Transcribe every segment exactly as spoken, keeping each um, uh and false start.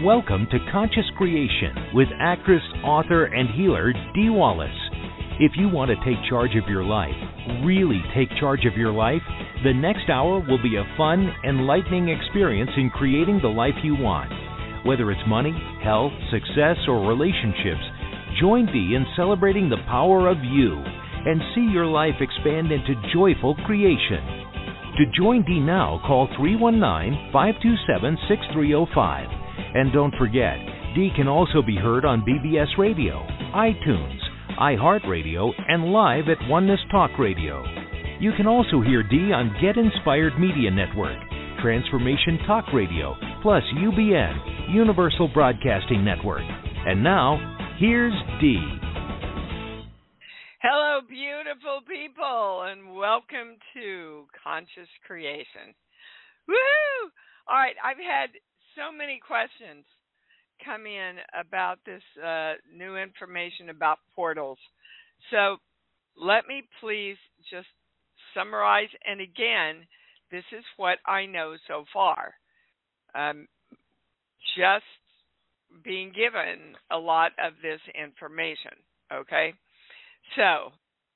Welcome to Conscious Creation with actress, author, and healer Dee Wallace. If you want to take charge of your life, really take charge of your life, the next hour will be a fun, enlightening experience in creating the life you want. Whether it's money, health, success, or relationships, join Dee in celebrating the power of you and see your life expand into joyful creation. To join Dee now, call three one nine, five two seven, six three zero five. And don't forget, Dee can also be heard on B B S Radio, iTunes, iHeartRadio, and live at Oneness Talk Radio. You can also hear Dee on Get Inspired Media Network, Transformation Talk Radio, plus U B N, Universal Broadcasting Network. And now, here's Dee. Hello, beautiful people, and welcome to Conscious Creation. Woo! All right, I've had so many questions come in about this uh, new information about portals. So let me please just summarize. And again, this is what I know so far. Um, just being given a lot of this information, okay? So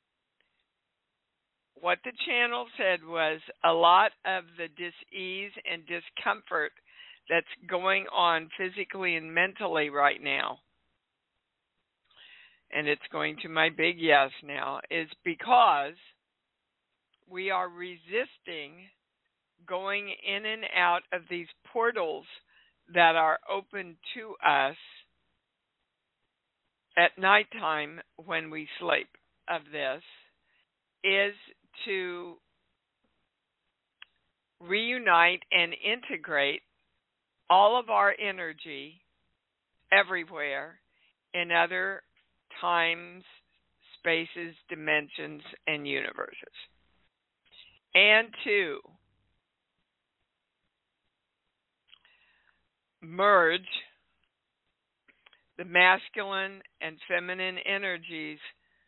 what the channel said was a lot of the dis-ease and discomfort that's going on physically and mentally right now, and it's going to my big yes now, is because we are resisting going in and out of these portals that are open to us at nighttime when we sleep. Of this is to reunite and integrate all of our energy everywhere in other times, spaces, dimensions, and universes. And to merge the masculine and feminine energies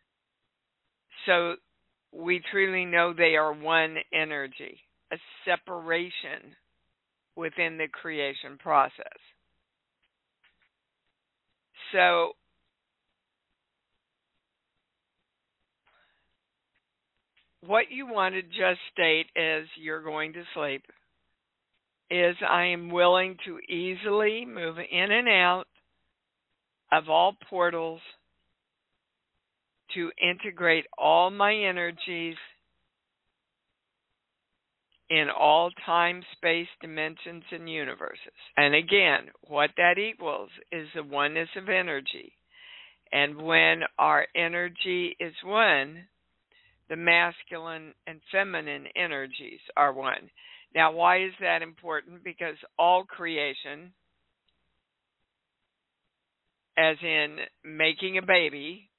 so we truly know they are one energy, a separation within the creation process. So what you want to just state as you're going to sleep is I am willing to easily move in and out of all portals to integrate all my energies in all time, space, dimensions, and universes. And again, what that equals is the oneness of energy. And when our energy is one, the masculine and feminine energies are one. Now, why is that important? Because all creation, as in making a baby,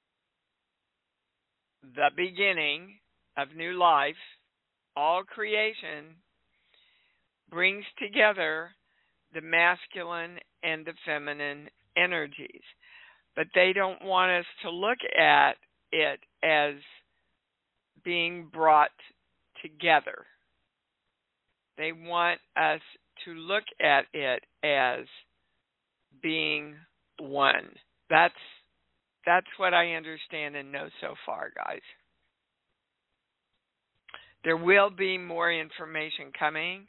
the beginning of new life, all creation brings together the masculine and the feminine energies. But they don't want us to look at it as being brought together. They want us to look at it as being one. That's that's what I understand and know so far, guys. There will be more information coming,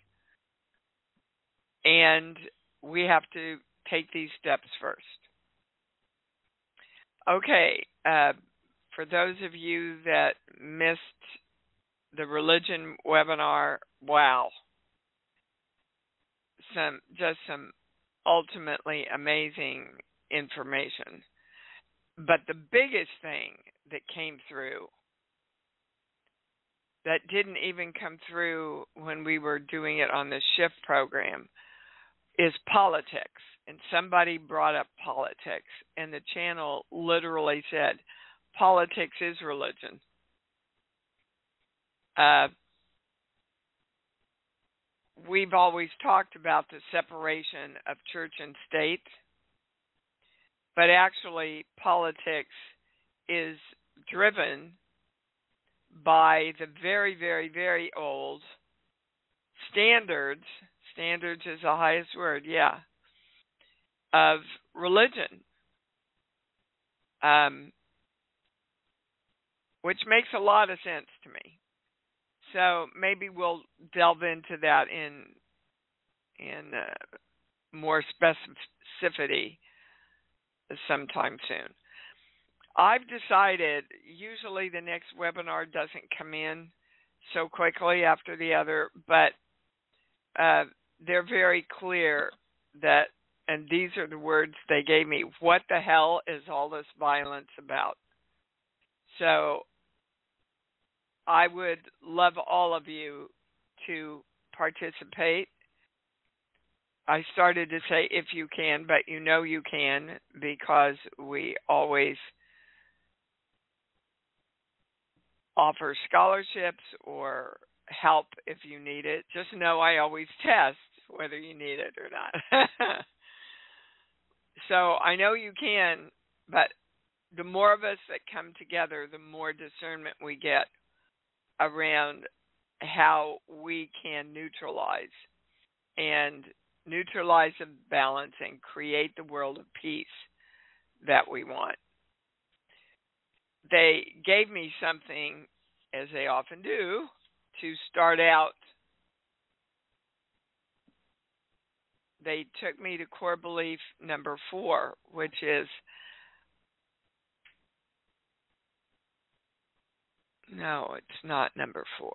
and we have to take these steps first. Okay, uh, for those of you that missed the religion webinar, wow. Some just some ultimately amazing information. But the biggest thing that came through that didn't even come through when we were doing it on the Shift program is politics. And somebody brought up politics, and the channel literally said, politics is religion. Uh, we've always talked about the separation of church and state, but actually politics is driven by the very, very, very old standards. Standards is the highest word, yeah. of religion, um, which makes a lot of sense to me. So maybe we'll delve into that in in uh, more specificity sometime soon. I've decided usually the next webinar doesn't come in so quickly after the other, but uh, they're very clear that, and these are the words they gave me, what the hell is all this violence about? So I would love all of you to participate. I started to say if you can, but you know you can, because we always offer scholarships or help if you need it. Just know I always test whether you need it or not. So I know you can, but the more of us that come together, the more discernment we get around how we can neutralize and neutralize the balance and create the world of peace that we want. They gave me something, as they often do, to start out. They took me to core belief number four, which is, no, it's not number four.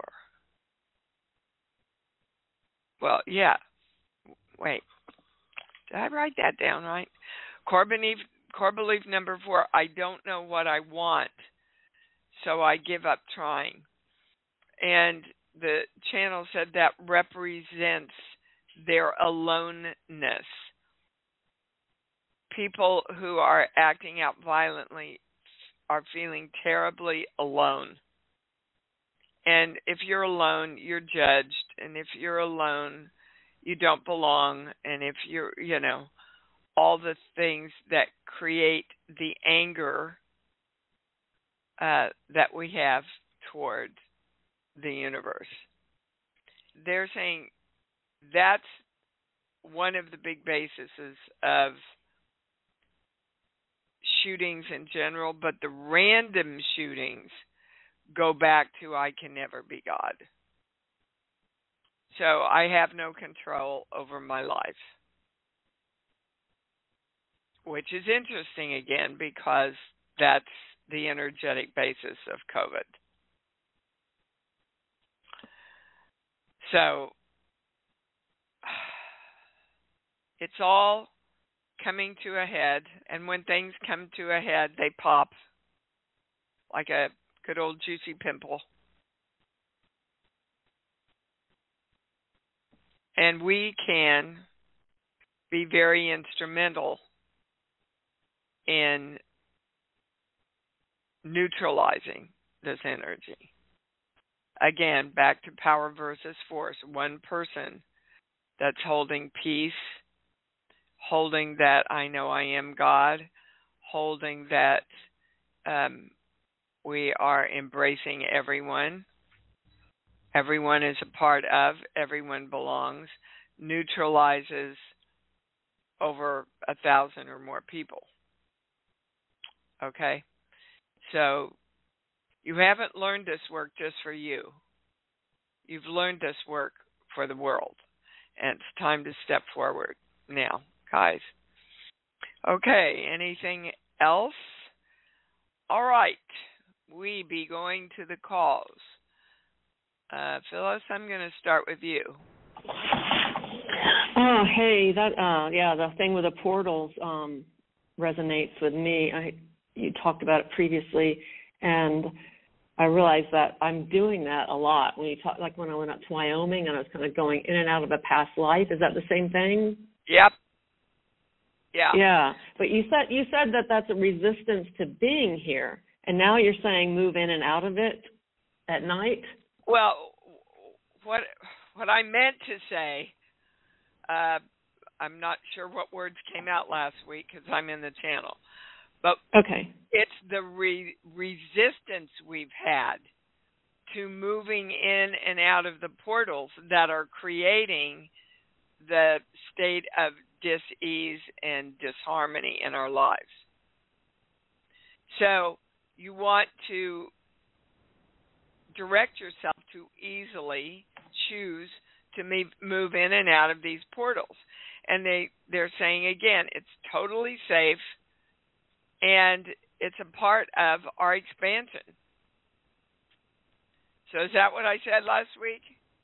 Well, yeah. Wait, did I write that down right? Core belief, core belief number four, I don't know what I want, so I give up trying. And the channel said that represents their aloneness. People who are acting out violently are feeling terribly alone. And if you're alone, you're judged. And if you're alone, you don't belong. And if you're, you know, all the things that create the anger uh, that we have toward the universe. They're saying that's one of the big bases of shootings in general, but the random shootings go back to I can never be God. So I have no control over my life, which is interesting again because that's the energetic basis of COVID. So it's all coming to a head, and when things come to a head, they pop like a good old juicy pimple. And we can be very instrumental in neutralizing this energy. Again, back to power versus force. One person that's holding peace, holding that I know I am God, holding that um, we are embracing everyone. Everyone is a part of, everyone belongs, neutralizes over a thousand or more people. Okay? So you haven't learned this work just for you. You've learned this work for the world. And it's time to step forward now, guys. Okay, anything else? All right. We be going to the calls. Uh, Phyllis, I'm going to start with you. Oh, hey, that uh, yeah, the thing with the portals um, resonates with me. I you talked about it previously, and I realized that I'm doing that a lot. When you talk, like when I went up to Wyoming and I was kind of going in and out of a past life. Is that the same thing? Yep. Yeah. Yeah, but you said you said that that's a resistance to being here, and now you're saying move in and out of it at night. Well, what what I meant to say, uh, I'm not sure what words came out last week because I'm in the channel, but okay, it's the re- resistance we've had to moving in and out of the portals that are creating the state of dis-ease and disharmony in our lives. So you want to direct yourself to easily choose to move in and out of these portals. And they, they're saying, again, it's totally safe, and it's a part of our expansion. So is that what I said last week?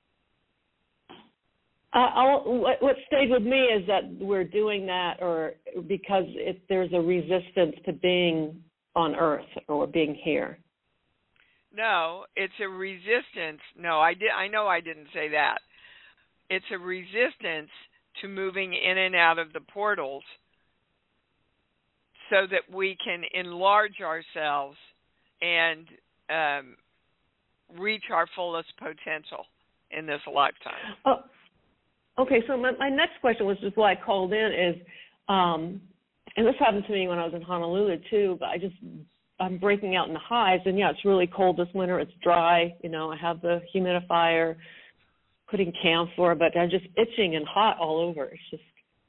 Uh, I'll, what, what stayed with me is that we're doing that, or because it, there's a resistance to being on Earth or being here. No, it's a resistance. No, I did. I know I didn't say that. It's a resistance to moving in and out of the portals, so that we can enlarge ourselves and um, reach our fullest potential in this lifetime. Oh, okay, so my, my next question, which is why I called in, is, um, and this happened to me when I was in Honolulu too, but I just, I'm breaking out in the hives, and yeah, it's really cold this winter, it's dry, you know, I have the humidifier, putting camphor, but I'm just itching and hot all over. It's just...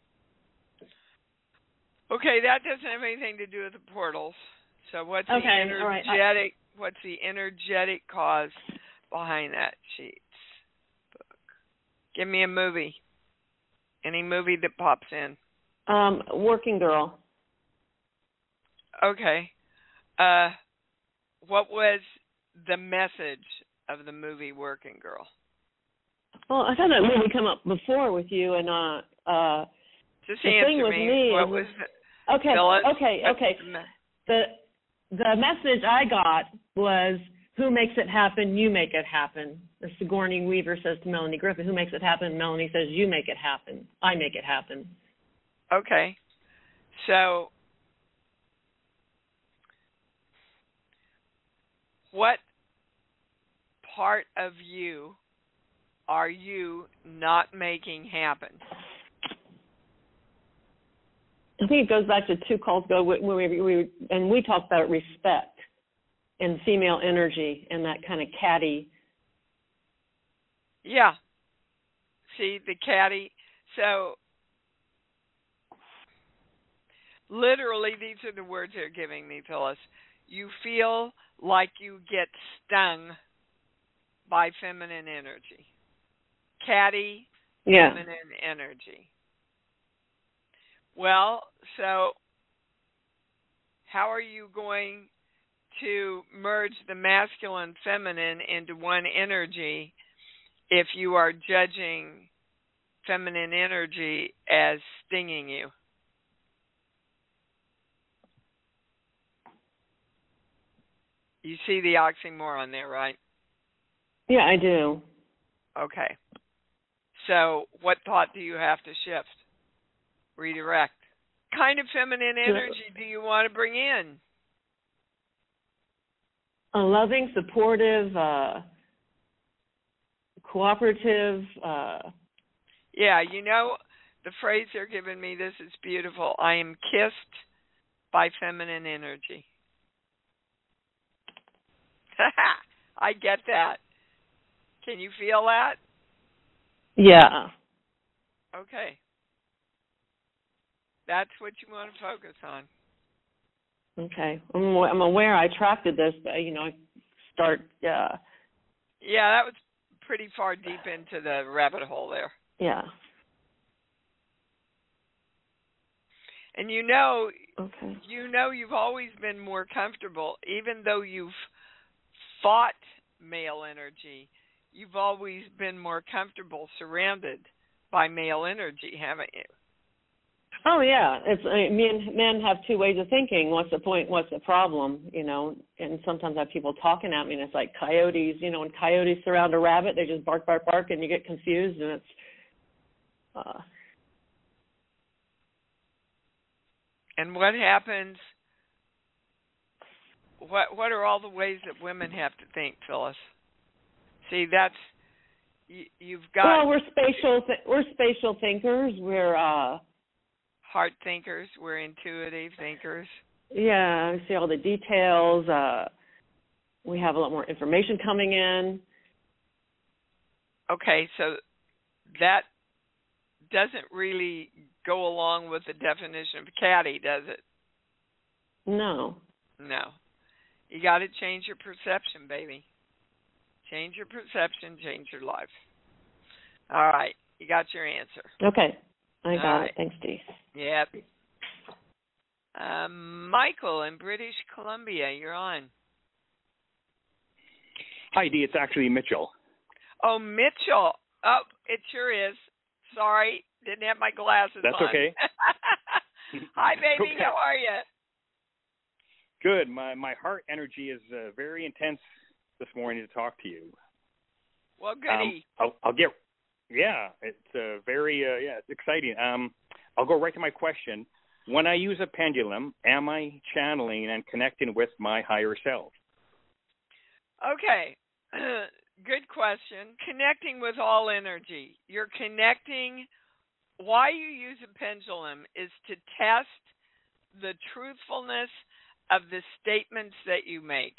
Okay, that doesn't have anything to do with the portals. So what's okay, the energetic, right. what's the energetic cause behind that, Sheets book? Give me a movie. Any movie that pops in. Um, Working Girl. Okay. Uh, what was the message of the movie Working Girl? Well, I had that movie come up before with you, and uh, uh, just the answer thing with me. me what is, was the, okay, Phyllis, okay, okay. The the message I got was, "Who makes it happen? You make it happen." The Sigourney Weaver says to Melanie Griffith, "Who makes it happen?" Melanie says, "You make it happen. I make it happen." Okay, so what part of you are you not making happen? I think it goes back to two calls ago when we, we and we talked about respect and female energy and that kind of catty. Yeah. See, the catty. So literally, these are the words they're giving me, Phyllis. You feel like you get stung by feminine energy. Catty, yeah. feminine energy. Well, so how are you going to merge the masculine feminine into one energy if you are judging feminine energy as stinging you? You see the oxymoron there, right? Yeah, I do. Okay. So what thought do you have to shift? Redirect. What kind of feminine energy do you want to bring in? A loving, supportive, uh, cooperative. Uh... Yeah, you know, the phrase they're giving me, this is beautiful. I am kissed by feminine energy. I get that. Can you feel that? Yeah. Okay. That's what you want to focus on. Okay. I'm, I'm aware I attracted this, but, you know, I start... Uh... Yeah, that was pretty far deep into the rabbit hole there. Yeah. And you know, okay. you know you've always been more comfortable, even though you've fought male energy, you've always been more comfortable surrounded by male energy, haven't you? Oh yeah, it's I mean, men men have two ways of thinking. What's the point? What's the problem? You know, and sometimes I have people talking at me, and it's like coyotes. You know, when coyotes surround a rabbit, they just bark, bark, bark, and you get confused, and it's. Uh, and what happens? What What are all the ways that women have to think, Phyllis? See, that's you, you've got. Well, we're spatial. Th- we're spatial thinkers. We're. Uh, Heart thinkers, we're intuitive thinkers. Yeah, we see all the details. Uh, we have a lot more information coming in. Okay, so that doesn't really go along with the definition of catty, does it? No. No. You got to change your perception, baby. Change your perception, change your life. All right. You got your answer. Okay. I got right. it. Thanks, Dee. Yep. Um, Michael in British Columbia, you're on. Hi, Dee. It's actually Mitchell. Oh, Mitchell. Oh, it sure is. Sorry. Didn't have my glasses That's on. That's okay. Hi, baby. Okay. How are you? Good. My my heart energy is uh, very intense this morning to talk to you. Well, goody. Um, I'll, I'll get. Yeah, it's uh, very. Uh, yeah, it's exciting. Um, I'll go right to my question. When I use a pendulum, am I channeling and connecting with my higher self? Okay. Good question. Connecting with all energy. You're connecting. Why you use a pendulum is to test the truthfulness of the statements that you make.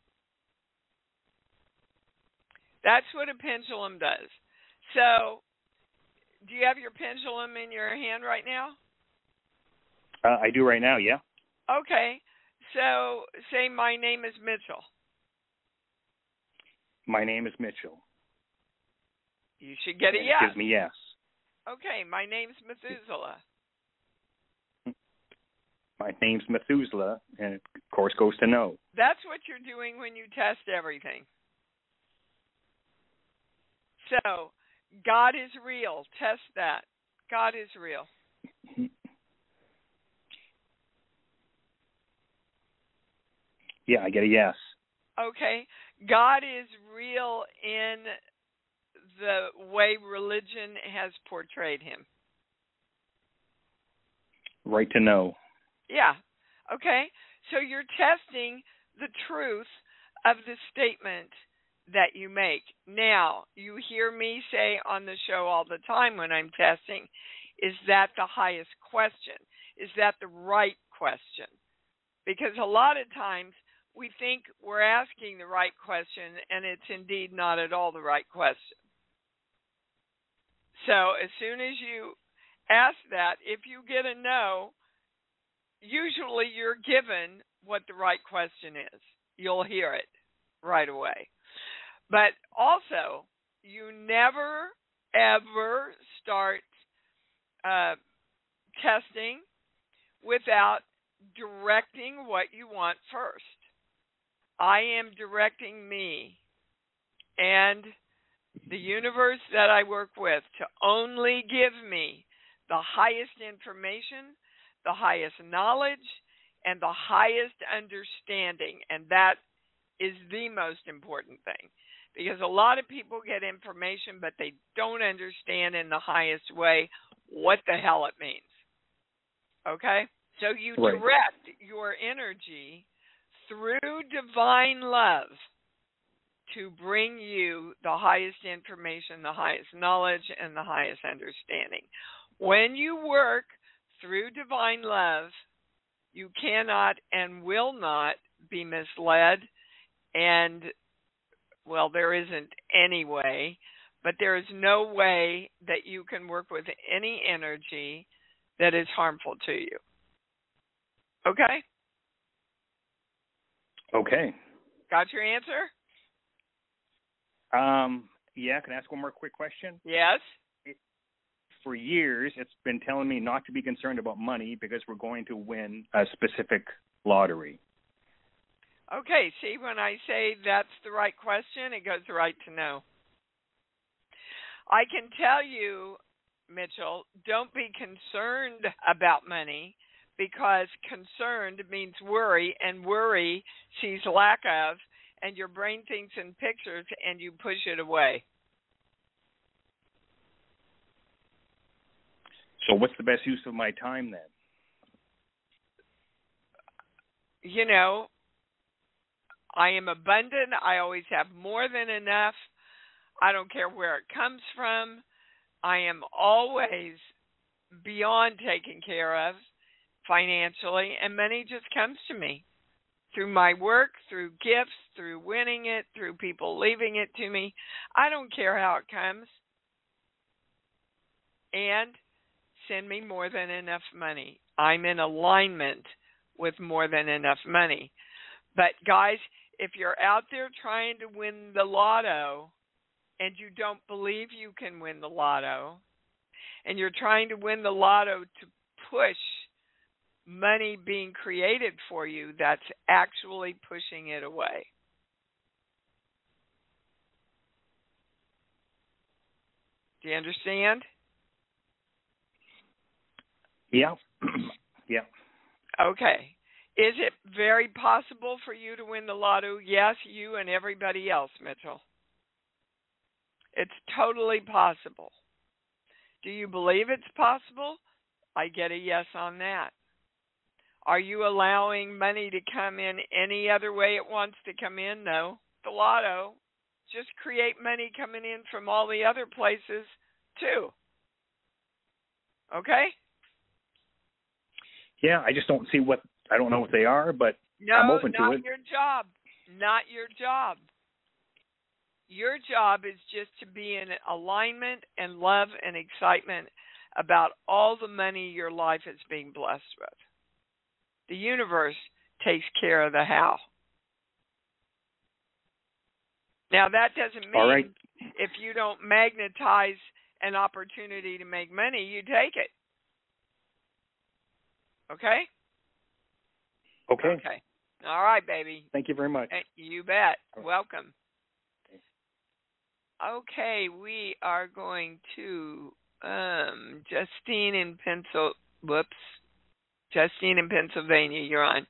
That's what a pendulum does. So, do you have your pendulum in your hand right now? Uh, I do right now, yeah. Okay. So, say my name is Mitchell. My name is Mitchell. You should get a It yes. gives me yes. Okay, my name's Methuselah. My name's Methuselah, and it, of course, goes to no. That's what you're doing when you test everything. So, God is real. Test that. God is real. Yeah, I get a yes. Okay. God is real in the way religion has portrayed him. Right to know. Yeah. Okay. So you're testing the truth of the statement that you make. Now, you hear me say on the show all the time when I'm testing, is that the highest question? Is that the right question? Because a lot of times we think we're asking the right question, and it's indeed not at all the right question. So as soon as you ask that, if you get a no, usually you're given what the right question is. You'll hear it right away. But also, you never, ever start uh, testing without directing what you want first. I am directing me and the universe that I work with to only give me the highest information, the highest knowledge, and the highest understanding. And that is the most important thing. Because a lot of people get information, but they don't understand in the highest way what the hell it means. Okay? So you Right. direct your energy through divine love to bring you the highest information, the highest knowledge, and the highest understanding. When you work through divine love, you cannot and will not be misled. And, well, there isn't any way, but there is no way that you can work with any energy that is harmful to you. Okay? Okay. Got your answer? Um, yeah, can I ask one more quick question? Yes. For years, it's been telling me not to be concerned about money because we're going to win a specific lottery. Okay, see, when I say that's the right question, it goes right to no. I can tell you, Mitchell, don't be concerned about money because concerned means worry, and worry sees lack of, and your brain thinks in pictures, and you push it away. So what's the best use of my time then? You know, I am abundant. I always have more than enough. I don't care where it comes from. I am always beyond taken care of financially, and money just comes to me through my work, through gifts, through winning it, through people leaving it to me. I don't care how it comes. And send me more than enough money. I'm in alignment with more than enough money. But guys, if you're out there trying to win the lotto and you don't believe you can win the lotto, and you're trying to win the lotto to push money being created for you, that's actually pushing it away. Do you understand? Yeah. Yeah. Okay. Is it very possible for you to win the lotto? Yes, you and everybody else, Mitchell. It's totally possible. Do you believe it's possible? I get a yes on that. Are you allowing money to come in any other way it wants to come in? No. The lotto. Just create money coming in from all the other places, too. Okay? Yeah, I just don't see what, I don't know what they are, but no, I'm open to it. not your job. Not your job. Your job is just to be in alignment and love and excitement about all the money your life is being blessed with. The universe takes care of the how. Now, that doesn't mean all right. if you don't magnetize an opportunity to make money, you take it. Okay? Okay. Okay. All right, baby. Thank you very much. You bet. Welcome. Okay, we are going to um, Justine in Pencil. Whoops. Justine in Pennsylvania, you're on.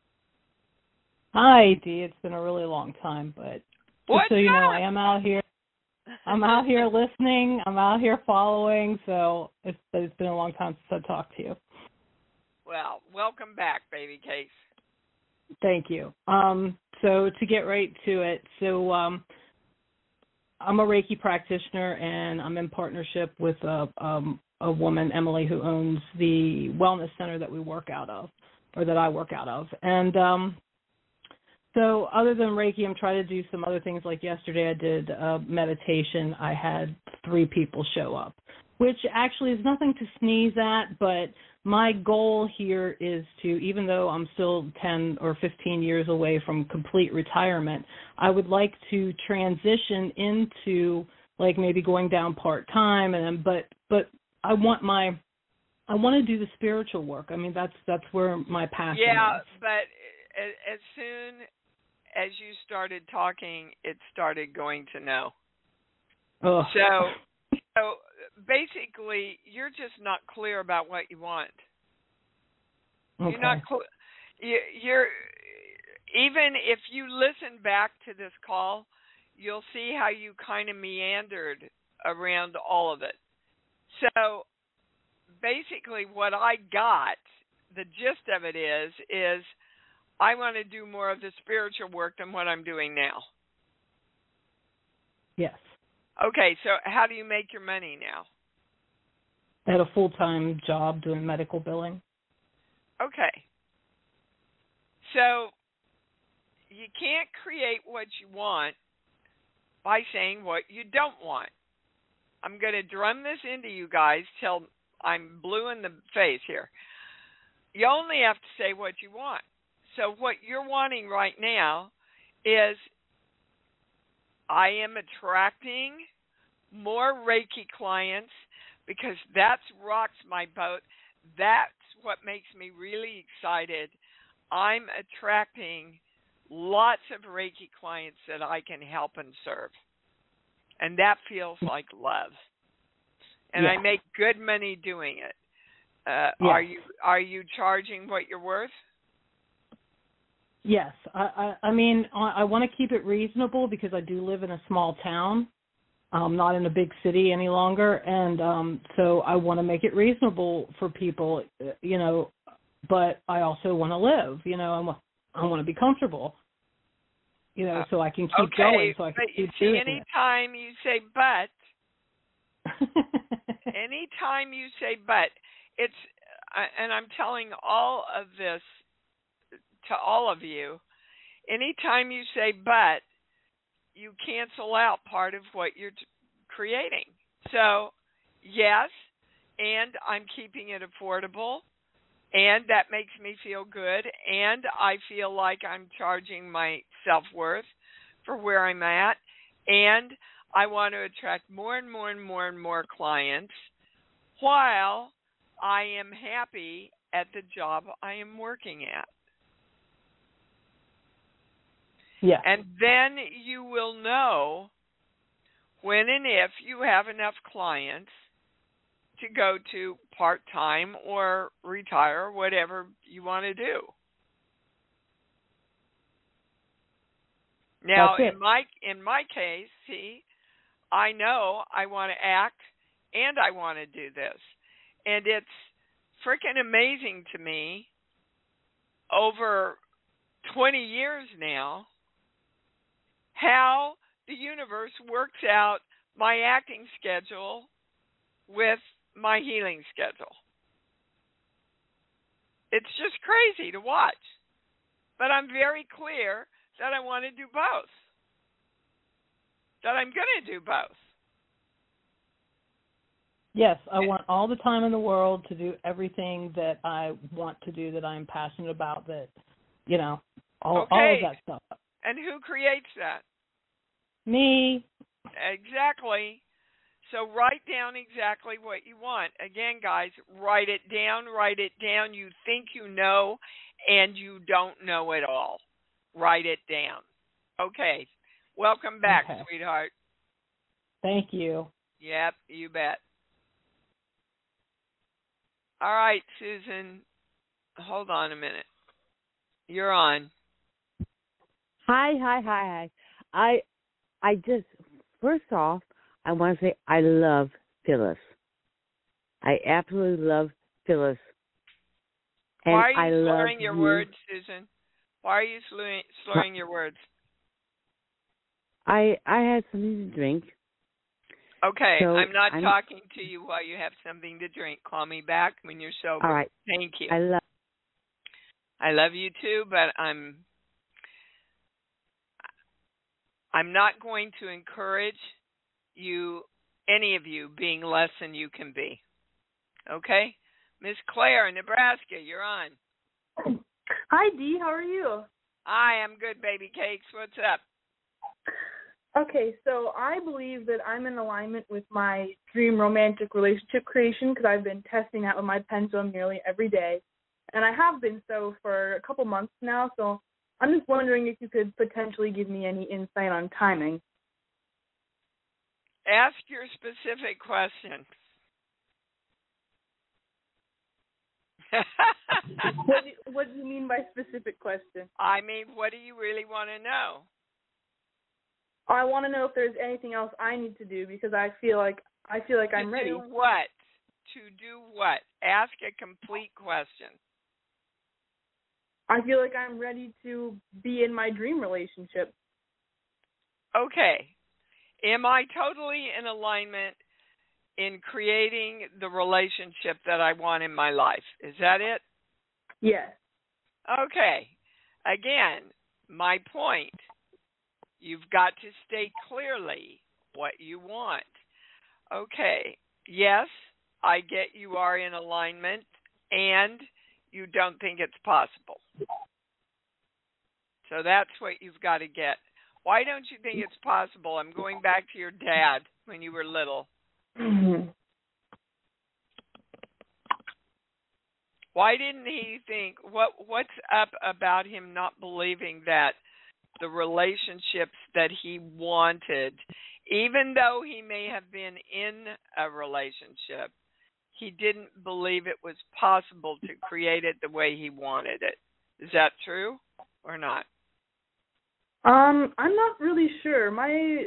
Hi, Dee. It's been a really long time, but What's just so you up? know, I am out here. I'm out here listening. I'm out here following. So it's it's been a long time since I talked to you. Well, welcome back, baby Case. Thank you. Um, so to get right to it, so um, I'm a Reiki practitioner, and I'm in partnership with a, um, a woman, Emily, who owns the wellness center that we work out of, or that I work out of. And um, so other than Reiki, I'm trying to do some other things. Like yesterday I did uh, meditation. I had three people show up, which actually is nothing to sneeze at, but my goal here is to, even though I'm still ten or fifteen years away from complete retirement, I would like to transition into like maybe going down part-time, and but but I want my I want to do the spiritual work. I mean, that's that's where my passion yeah, is. Yeah, but as soon as you started talking, it started going to no. Ugh. So So basically, you're just not clear about what you want. Okay. You're not clear. You're even if you listen back to this call, you'll see how you kind of meandered around all of it. So basically, what I got, the gist of it is, is I want to do more of the spiritual work than what I'm doing now. Yes. Okay, so how do you make your money now? I had a full-time job doing medical billing. Okay. So you can't create what you want by saying what you don't want. I'm going to drum this into you guys till I'm blue in the face here. You only have to say what you want. So what you're wanting right now is, I am attracting more Reiki clients because that's rocks my boat. That's what makes me really excited. I'm attracting lots of Reiki clients that I can help and serve. And that feels like love. And yeah. I make good money doing it. Uh, yeah. Are you are you charging what you're worth? Yes. I, I, I mean, I, I want to keep it reasonable because I do live in a small town, um, not in a big city any longer. And um, so I want to make it reasonable for people, you know, but I also want to live, you know, I want, I want to be comfortable, you know, so I can keep okay, going, so I can but keep see, doing anytime it. you say but, anytime you say but, it's, and I'm telling all of this to all of you, anytime you say but, you cancel out part of what you're t- creating. So, yes, and I'm keeping it affordable, and that makes me feel good, and I feel like I'm charging my self-worth for where I'm at, and I want to attract more and more and more and more clients while I am happy at the job I am working at. Yeah. And then you will know when and if you have enough clients to go to part-time or retire, whatever you want to do. Now, in my in my case, see, I know I want to act and I want to do this. And it's freaking amazing to me over twenty years now how the universe works out my acting schedule with my healing schedule. It's just crazy to watch. But I'm very clear that I want to do both. That I'm going to do both. Yes, I want all the time in the world to do everything that I want to do, that I'm passionate about, that, you know, all, okay. all of that stuff. And who creates that? Me. Exactly. So write down exactly what you want. Again, guys, write it down, write it down. You think you know, and you don't know it all. Write it down. Okay. Welcome back, okay. sweetheart. Thank you. Yep, you bet. All right, Susan, hold on a minute. You're on. Hi, hi, hi, hi. I, I just, first off, I want to say I love Phyllis. I absolutely love Phyllis. And Why are you I slurring love your you. words, Susan? Why are you slurring, slurring your words? I I had something to drink. Okay, so I'm not I'm, talking to you while you have something to drink. Call me back when you're sober. All right. Thank you. I love. I love you too, but I'm I'm not going to encourage you, any of you, being less than you can be. Okay? Miss Claire in Nebraska, you're on. Hi, Dee. How are you? I am good, baby cakes. What's up? Okay, so I believe that I'm in alignment with my dream romantic relationship creation because I've been testing that with my pendulum nearly every day. And I have been so for a couple months now, so I'm just wondering if you could potentially give me any insight on timing. Ask your specific question. what, do, what do you mean by specific question? I mean, what do you really want to know? I want to know if there's anything else I need to do because I feel like I feel like to I'm ready. To do what? To do what? Ask a complete question. I feel like I'm ready to be in my dream relationship. Okay. Am I totally in alignment in creating the relationship that I want in my life? Is that it? Yes. Okay. Again, my point. You've got to state clearly what you want. Okay. Yes, I get you are in alignment and you don't think it's possible. So that's what you've got to get. Why don't you think it's possible? I'm going back to your dad when you were little. Mm-hmm. Why didn't he think, what? what's up about him not believing that the relationships that he wanted, even though he may have been in a relationship, he didn't believe it was possible to create it the way he wanted it. Is that true or not? Um, I'm not really sure. My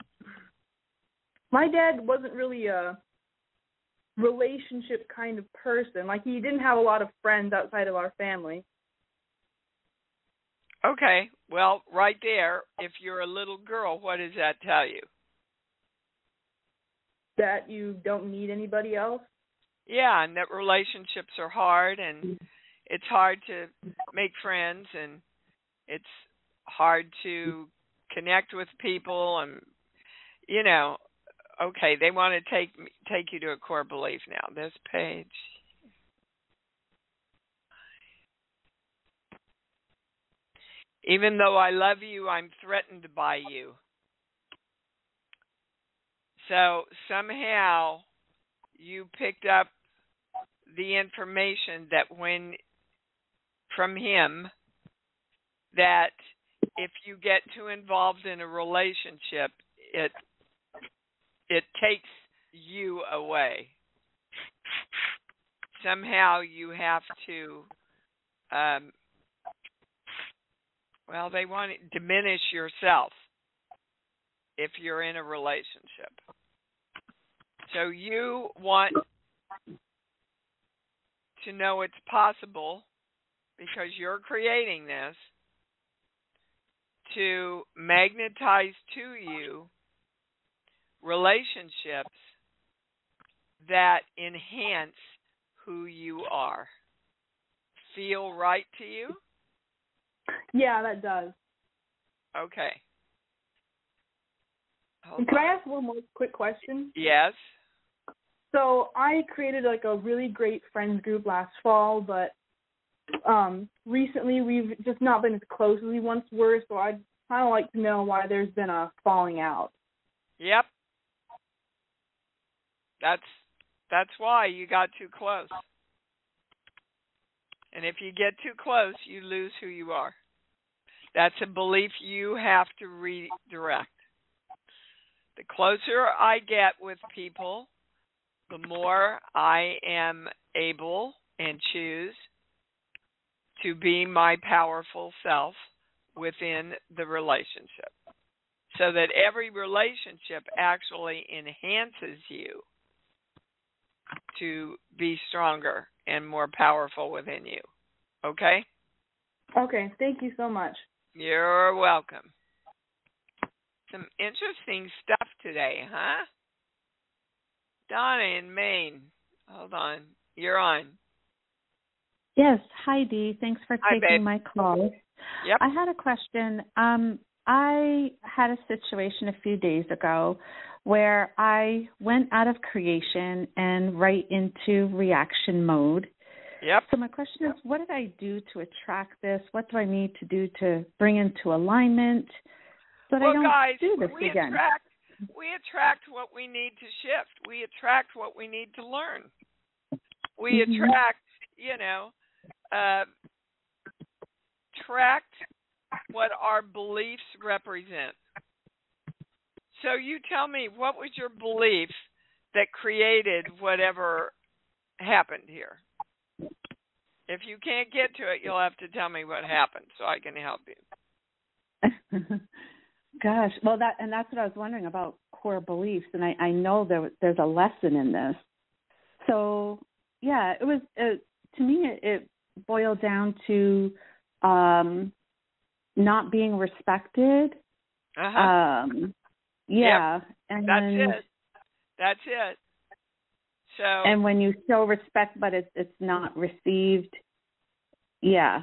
my dad wasn't really a relationship kind of person. Like, he didn't have a lot of friends outside of our family. Okay, well, right there, if you're a little girl, what does that tell you? That you don't need anybody else? Yeah, and that relationships are hard, and it's hard to make friends, and it's hard to connect with people, and, you know, okay, they want to take take you to a core belief now. This page. Even though I love you, I'm threatened by you. So somehow you picked up the information that when from him that if you get too involved in a relationship, it it takes you away. Somehow you have to um, well, they want to diminish yourself if you're in a relationship. So you want to know it's possible, because you're creating this, to magnetize to you relationships that enhance who you are. Feel right to you? Yeah, that does. Okay. Hold And can on. I ask one more quick question? Yes. So I created like a really great friends group last fall, but um, recently we've just not been as close as we once were. So I'd kind of like to know why there's been a falling out. Yep. That's that's why you got too close. And if you get too close, you lose who you are. That's a belief you have to redirect. The closer I get with people, the more I am able and choose to be my powerful self within the relationship, so that every relationship actually enhances you to be stronger and more powerful within you. Okay? Okay, thank you so much. You're welcome. Some interesting stuff today, huh? Donna in Maine. Hold on. You're on. Yes. Hi, Dee. Thanks for Hi, taking babe. my call. Yep. I had a question. Um, I had a situation a few days ago where I went out of creation and right into reaction mode. Yep. So my question is, what did I do to attract this? What do I need to do to bring into alignment so that well, I don't guys, do this we again? Attract, we attract what we need to shift. We attract what we need to learn. We Mm-hmm. attract, you know, uh, attract what our beliefs represent. So you tell me, what was your belief that created whatever happened here? If you can't get to it, you'll have to tell me what happened so I can help you. Gosh, well, that and that's what I was wondering about core beliefs, and I, I know there there's a lesson in this. So yeah, it was it, to me it, it boiled down to um, not being respected. Uh-huh. Um, yeah, yep. and that's then, it. That's it. So and when you show respect, but it's it's not received. Yeah.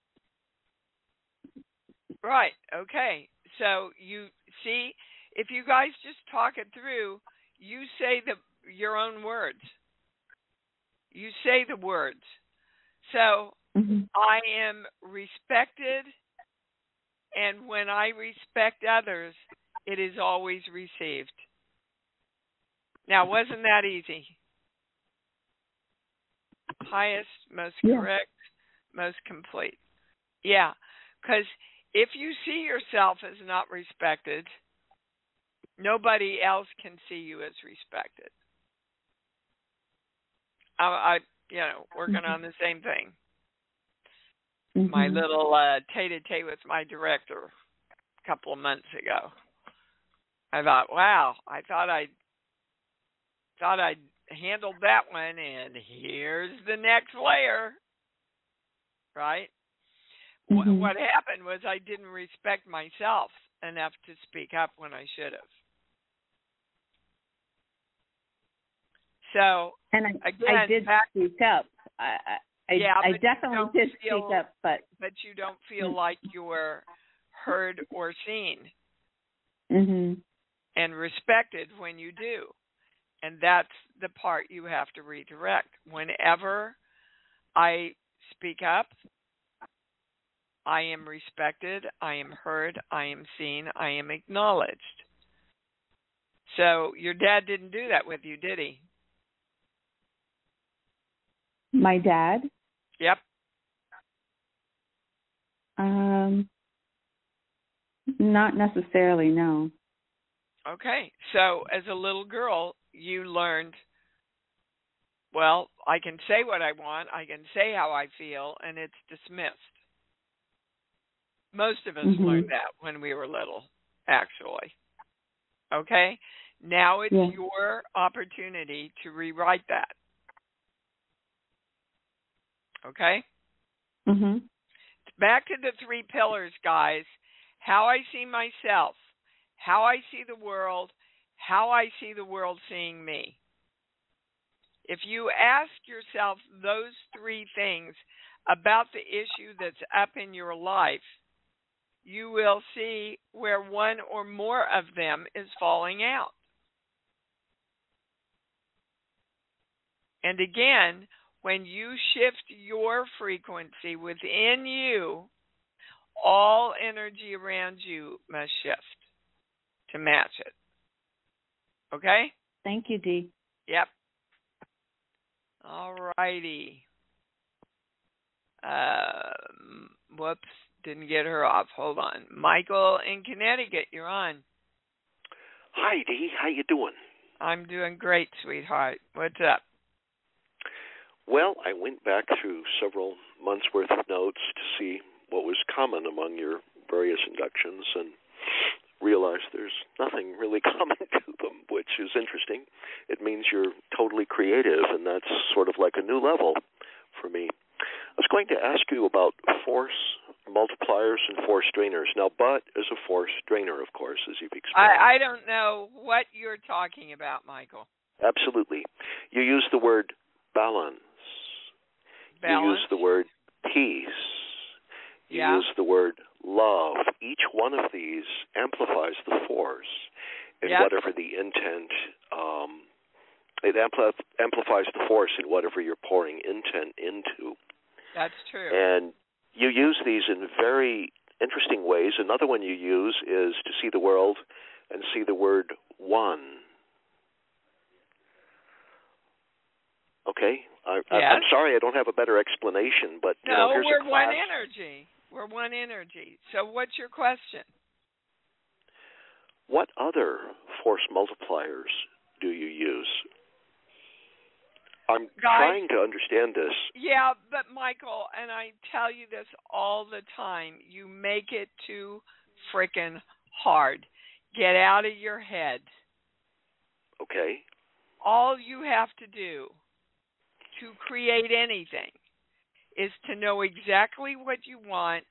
Right. Okay. So you see, if you guys just talk it through, you say the your own words. You say the words. So Mm-hmm. I am respected, and when I respect others, it is always received. Now, wasn't that easy? Highest, most Yeah. correct, most complete. Yeah, because if you see yourself as not respected, nobody else can see you as respected. I, I you know, working Mm-hmm. on the same thing. Mm-hmm. My little uh, tete-a-tete with my director a couple of months ago. I thought, wow, I thought I thought I'd handled that one, and here's the next layer, right? Mm-hmm. What happened was I didn't respect myself enough to speak up when I should have. So, and I, again, I did back, speak up. I, I, yeah, I but definitely you don't did feel, speak up, but but you don't feel like you're heard or seen. Mhm. and respected when you do. And that's the part you have to redirect. Whenever I speak up, I am respected, I am heard, I am seen, I am acknowledged. So your dad didn't do that with you, did he? My dad? Yep. Um, not necessarily, no. Okay. So as a little girl, you learned, well, I can say what I want, I can say how I feel, and it's dismissed. Most of us mm-hmm. learned that when we were little, actually. Okay? Now it's yeah. your opportunity to rewrite that. Okay? Mm-hmm. Back to the three pillars, guys. How I see myself, how I see the world, how I see the world seeing me. If you ask yourself those three things about the issue that's up in your life, you will see where one or more of them is falling out. And again, when you shift your frequency within you, all energy around you must shift to match it. Okay? Thank you, Dee. Yep. All righty. Uh, whoops, didn't get her off. Hold on. Michael in Connecticut, you're on. Hi, Dee. How you doing? I'm doing great, sweetheart. What's up? Well, I went back through several months' worth of notes to see what was common among your various inductions and realized there's nothing really common to them, which is interesting. It means you're totally creative, and that's sort of like a new level for me. I was going to ask you about force multipliers and force drainers. Now, Butt is a force drainer, of course, as you've explained. I, I don't know what you're talking about, Michael. Absolutely. You use the word balance. Balance. You use the word peace. You yeah. use the word love. Each one of these amplifies the force in yep. whatever the intent, um, it ampl- amplifies the force in whatever you're pouring intent into. That's true. And you use these in very interesting ways. Another one you use is to see the world and see the word one. Okay? I, yes. I, I'm sorry I don't have a better explanation, but you no, know, here's we're a class. one energy. We're one energy. So what's your question? What other force multipliers do you use? I'm Guys, trying to understand this. Yeah, but Michael, and I tell you this all the time, you make it too frickin' hard. Get out of your head. Okay. All you have to do to create anything is to know exactly what you want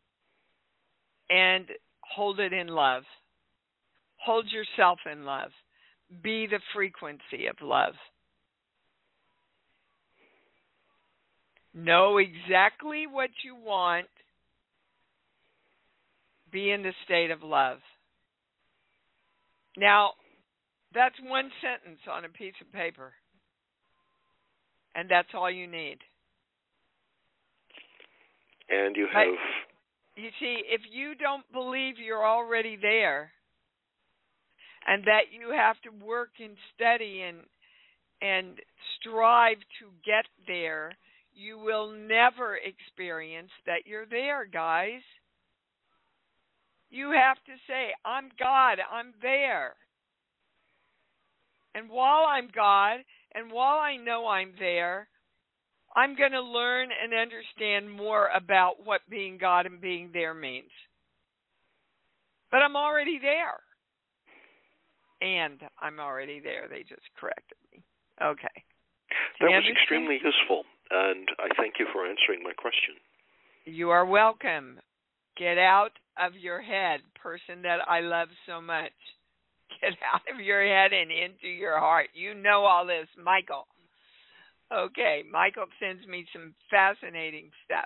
and hold it in love. Hold yourself in love. Be the frequency of love. Know exactly what you want. Be in the state of love. Now, that's one sentence on a piece of paper. And that's all you need. And you have... You see, if you don't believe you're already there, and that you have to work and study and and strive to get there, you will never experience that you're there, guys. You have to say, I'm God, I'm there. And while I'm God, and while I know I'm there, I'm going to learn and understand more about what being God and being there means. But I'm already there. And I'm already there. They just corrected me. Okay. That was extremely useful, and I thank you for answering my question. You are welcome. Get out of your head, person that I love so much. Get out of your head and into your heart. You know all this, Michael. Okay, Michael sends me some fascinating stuff.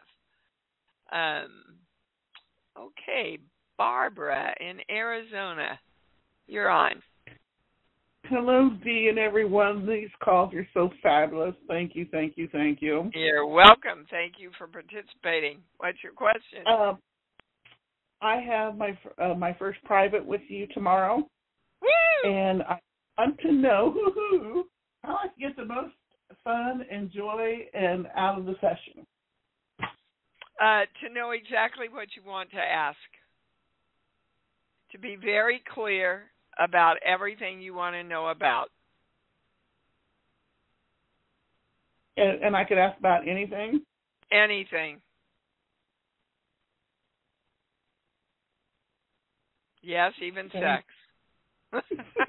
Um, okay, Barbara in Arizona. You're on. Hello, Dee, and everyone. These calls are so fabulous. Thank you, thank you, thank you. You're welcome. Thank you for participating. What's your question? Um, I have my uh, my first private with you tomorrow. Woo! And I want to know how I can get the most fun and joy and out of the session. Uh, to know exactly what you want to ask. To be very clear about everything you want to know about. And, and I could ask about anything? Anything. Yes, even Okay. sex.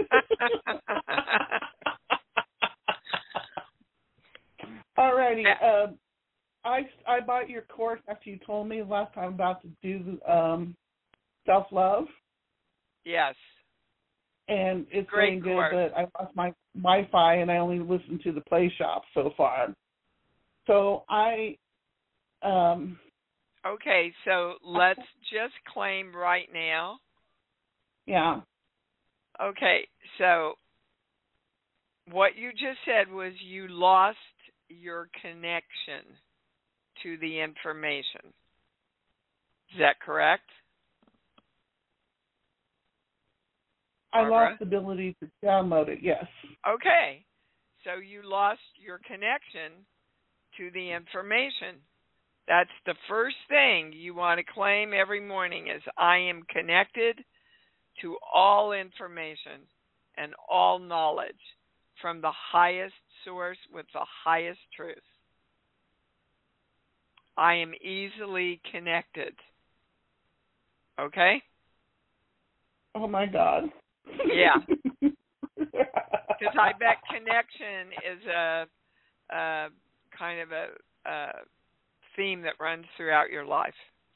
Alrighty. Uh, I, I bought your course after you told me last time about to do um, self-love. Yes. And it's Great going course. good, but I lost my Wi-Fi and I only listened to the Play Shop so far. So I... Um, okay, so let's just claim right now. Yeah. Okay, so what you just said was you lost your connection to the information. Is that correct? I Barbara? lost the ability to download it, yes. Okay, so you lost your connection to the information. That's the first thing you want to claim every morning is I am connected to all information and all knowledge from the highest source with the highest truth. I am easily connected. Okay? Oh, my God. Yeah. Because I bet connection is a, a kind of a, a theme that runs throughout your life.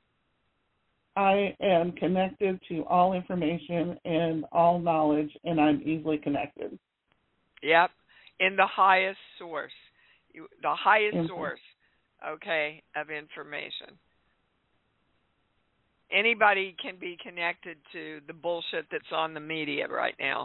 I am connected to all information and all knowledge, and I'm easily connected. Yep, in the highest source, you, the highest Mm-hmm. source, okay, of information. Anybody can be connected to the bullshit that's on the media right now,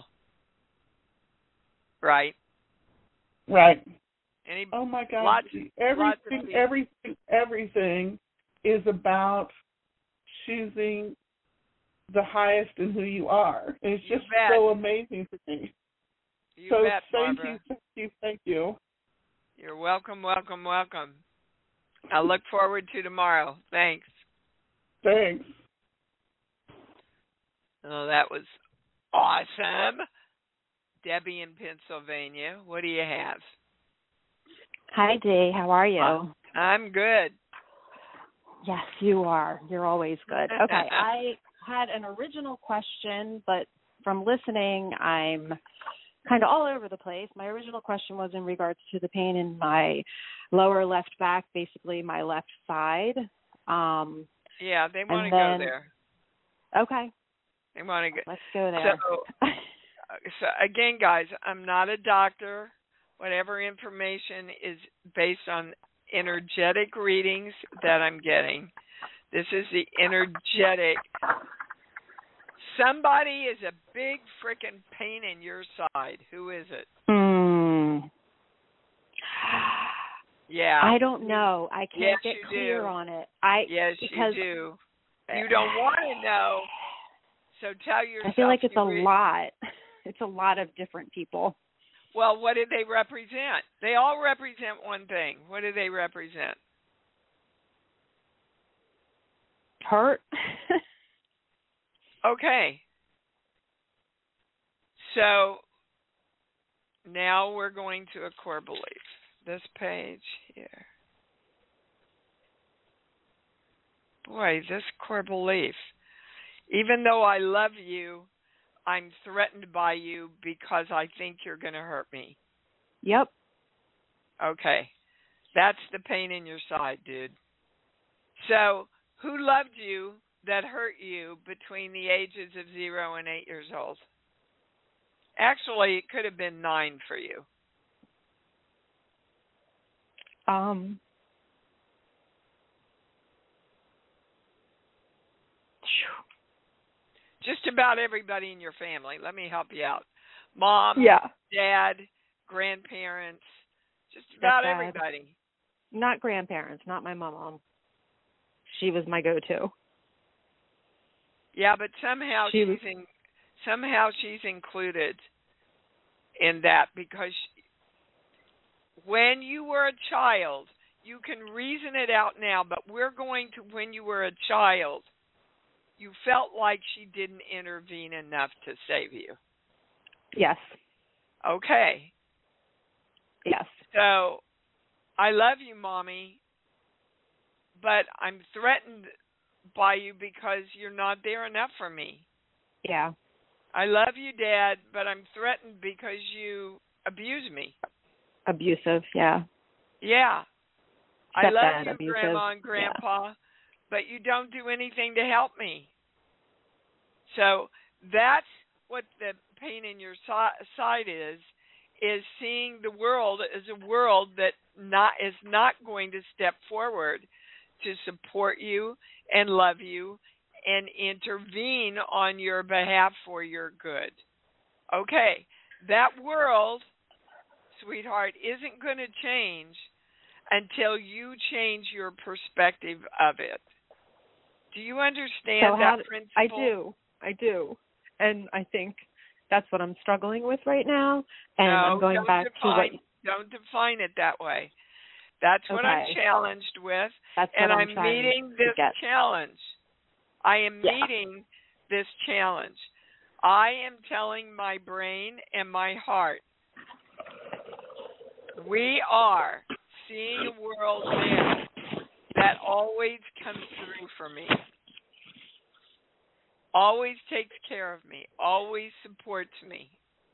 right? Right. Any, oh, my God. lots, everything, lots of people. everything, everything is about choosing the highest in who you are. And it's You just bet. so amazing to me. You so bet, thank Barbara. you, thank you, thank you. You're welcome, welcome, welcome. I look forward to tomorrow. Thanks. Thanks. Oh, that was awesome. Debbie in Pennsylvania, what do you have? Hi, Dee. How are you? I'm good. Yes, you are. You're always good. Okay, I had an original question, but from listening, I'm kind of all over the place. My original question was in regards to the pain in my lower left back, basically my left side. Um, yeah, they want to then, go there. Okay. They want to go. Let's go there. So, so again, guys, I'm not a doctor. Whatever information is based on energetic readings that I'm getting. This is the energetic. Somebody is a big freaking pain in your side. Who is it? Hmm. Yeah. I don't know. I can't yes, get you clear do. on it. I yes, because you do. You don't want to know. So tell yourself. I feel like it's a re- lot. It's a lot of different people. Well, what do they represent? They all represent one thing. What do they represent? Hurt. Okay. So now we're going to a core belief. This page here. Boy, this core belief. Even though I love you, I'm threatened by you because I think you're going to hurt me. Yep. Okay. That's the pain in your side, dude. So, who loved you that hurt you between the ages of zero and eight years old? Actually, it could have been nine for you. Um. just about everybody in your family. Let me help you out. Mom, Yeah. dad, grandparents, just about Stepdad. everybody. Not grandparents, not my mom. She was my go-to. Yeah, but somehow She she's was, in, somehow she's included in that because she, when you were a child, you can reason it out now, but we're going to when you were a child, you felt like she didn't intervene enough to save you. yes. Okay. Yes. So, I love you, Mommy, but I'm threatened by you because you're not there enough for me. Yeah. I love you, Dad, but I'm threatened because you abuse me. Abusive, yeah. Yeah. I love Stepdad you, abusive. Grandma and Grandpa, yeah. but you don't do anything to help me. So that's what the pain in your si- side is, is seeing the world as a world that not is not going to step forward to support you and love you and intervene on your behalf for your good. Okay, that world, sweetheart, isn't going to change until you change your perspective of it. Do you understand so that how, principle? I do. I do. And I think that's what I'm struggling with right now. And no, I'm going don't back define, to what... Don't define it that way. That's what okay. I'm challenged with. That's and what I'm, I'm meeting this get. challenge. I am yeah. meeting this challenge. I am telling my brain and my heart, we are seeing a world now that always comes through for me, always takes care of me, always supports me.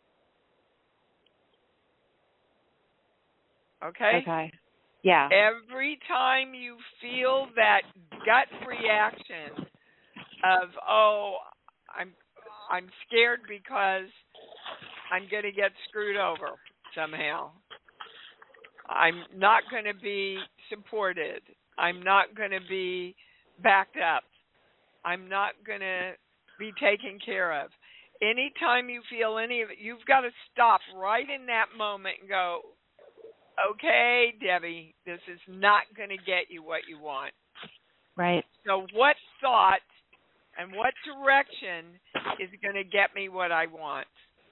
Okay? Okay. Yeah. Every time you feel that gut reaction of, oh, I'm I'm scared because I'm going to get screwed over somehow. I'm not going to be supported. I'm not going to be backed up. I'm not going to be taken care of. Anytime you feel any of it, you've got to stop right in that moment and go, okay, Debbie, this is not going to get you what you want. Right. So what thought and what direction is going to get me what I want?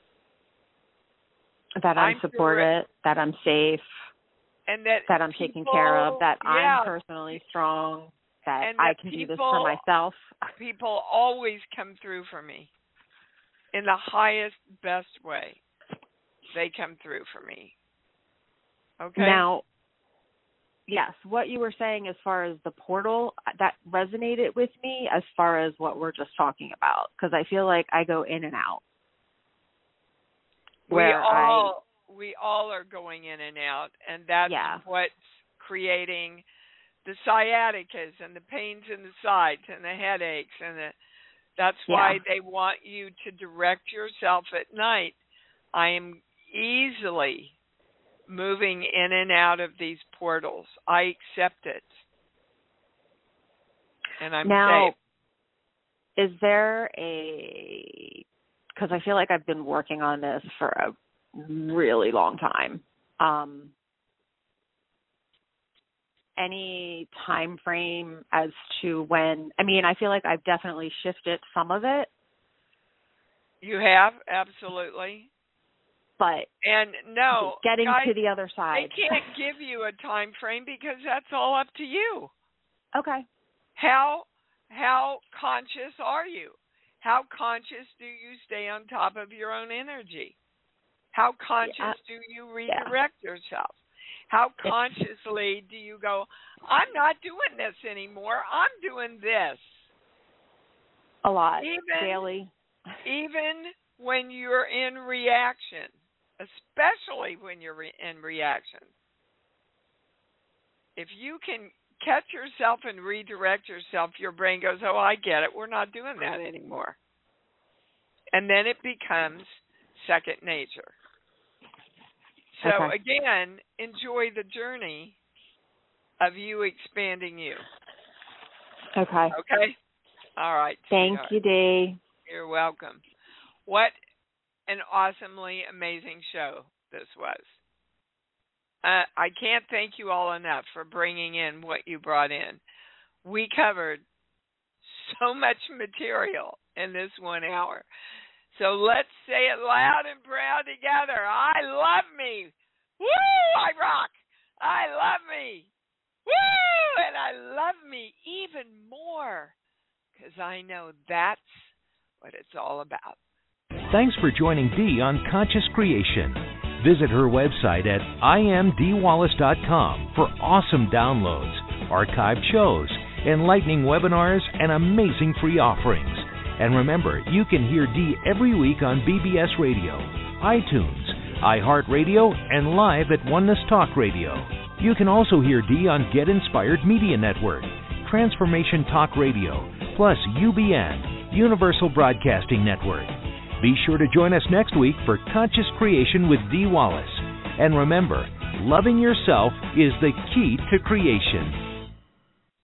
That I'm, I'm supported, direct- that I'm safe, and that, that I'm people, taken care of, that yeah, I'm personally strong, that and I that can people, do this for myself. People always come through for me in the highest, best way. They come through for me. Okay. Now, yes, what you were saying as far as the portal, that resonated with me as far as what we're just talking about, because I feel like I go in and out. We all I, we all are going in and out, and that's yeah. what's creating the sciaticas and the pains in the sides and the headaches, and the, that's why yeah. they want you to direct yourself at night. I am easily moving in and out of these portals. I accept it. And I'm now, safe. Is there a, because I feel like I've been working on this for a really long time, um, any time frame as to when, I mean, I feel like I've definitely shifted some of it. You have, absolutely. But and no, getting guys, to the other side, they can't give you a time frame because that's all up to you. Okay. How how conscious are you? How conscious do you stay on top of your own energy? How conscious yeah. do you redirect yeah. yourself? How consciously do you go, I'm not doing this anymore, I'm doing this? A lot, even, daily. Even when you're in reaction. Especially when you're re- in reaction. If you can catch yourself and redirect yourself, your brain goes, oh, I get it. We're not doing that anymore. And then it becomes second nature. So, okay. again, enjoy the journey of you expanding you. Okay. Okay? All right. Thank sweetheart. you, Dee. You're welcome. What an awesomely amazing show this was. Uh, I can't thank you all enough for bringing in what you brought in. We covered so much material in this one hour. So let's say it loud and proud together. I love me. Woo! I rock. I love me. Woo! And I love me even more because I know that's what it's all about. Thanks for joining Dee on Conscious Creation. Visit her website at I am dee wallace dot com for awesome downloads, archived shows, enlightening webinars, and amazing free offerings. And remember, you can hear Dee every week on B B S Radio, iTunes, iHeartRadio, and live at Oneness Talk Radio. You can also hear Dee on Get Inspired Media Network, Transformation Talk Radio, plus U B N, Universal Broadcasting Network. Be sure to join us next week for Conscious Creation with Dee Wallace. And remember, loving yourself is the key to creation.